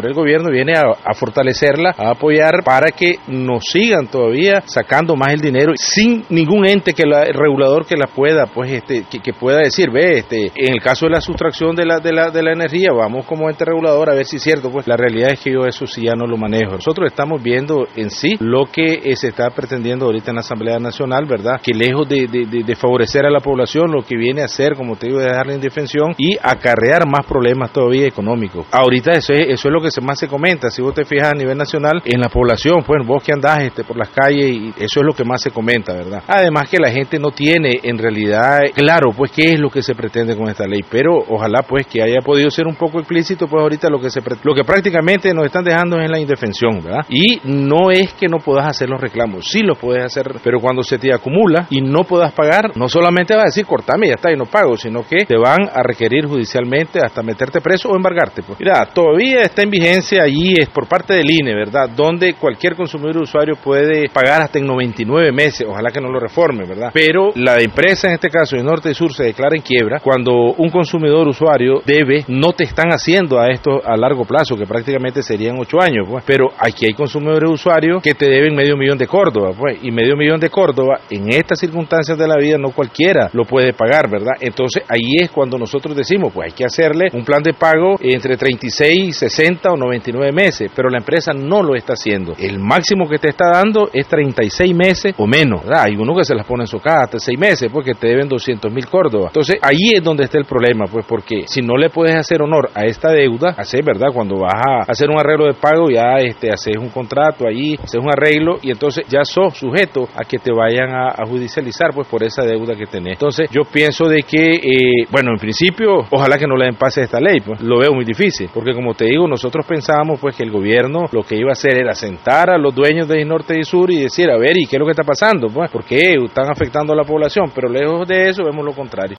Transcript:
ahora el gobierno viene a fortalecerla, a apoyar para que nos sigan todavía sacando más el dinero sin ningún ente regulador que la pueda, pues que pueda decir, en el caso de la sustracción de la energía, vamos como ente regulador a ver si es cierto. Pues la realidad es que yo eso sí ya no lo manejo. Nosotros estamos viendo en sí lo que se está pretendiendo ahorita en la Asamblea Nacional, ¿verdad? Que lejos de favorecer a la población, lo que viene a hacer, como te digo, es dejarla en indefensión y acarrear más problemas todavía económicos. Ahorita eso es lo que más se comenta. Si vos te fijas a nivel nacional, en la población, pues vos que andás por las calles, y eso es lo que más se comenta, ¿verdad? Además que la gente no tiene en realidad claro, pues qué es lo que se pretende con esta ley, pero ojalá pues que haya podido ser un poco explícito, pues ahorita lo que prácticamente nos están dejando es en la indefensión, ¿verdad? Y no es que no puedas hacer los reclamos, sí los puedes hacer, pero cuando se te acumula y no puedas pagar, no solamente vas a decir cortame y ya está y no pago, sino que te van a requerir judicialmente hasta meterte preso o embargarte. Pues mira, todavía está en vigencia allí, es por parte del INE, ¿verdad? Donde cualquier consumidor o usuario puede pagar hasta en 99 meses, ojalá que no lo reforme, ¿verdad? Pero la empresa, en este caso de Norte y Sur, se declara en quiebra cuando un consumidor usuario debe, no te están haciendo a esto a largo plazo, que prácticamente serían 8 años, pues, pero aquí hay consumidores usuarios que te deben $500,000 de Córdoba, pues, y $500,000 de Córdoba, en estas circunstancias de la vida, no cualquiera lo puede pagar, ¿verdad? Entonces, ahí es cuando nosotros decimos, pues, hay que hacerle un plan de pago entre 36, 60 o 99 meses, pero la empresa no lo está haciendo. El máximo que te está dando es 36 meses o menos, ¿verdad? Hay uno que se las pone en su casa hasta 6 meses, porque te deben 200,000 Córdoba. Entonces, ahí es donde está el problema, pues, porque si no le puedes hacer honor a esta deuda, ¿verdad? Cuando vas a hacer un arreglo de pago, ya haces un contrato ahí, haces un arreglo, y entonces ya sos sujeto a que te vayan a judicializar, pues, por esa deuda que tenés. Entonces, yo pienso de que, en principio, ojalá que no le den pase a esta ley, pues, lo veo muy difícil, porque como te digo, nosotros pensábamos, pues, que el gobierno lo que iba a hacer era sentar a los dueños de Norte y Sur y decir, a ver, ¿y qué es lo que está pasando? Pues, ¿por qué están afectando a la población? Pero lejos de eso, vemos lo contrario.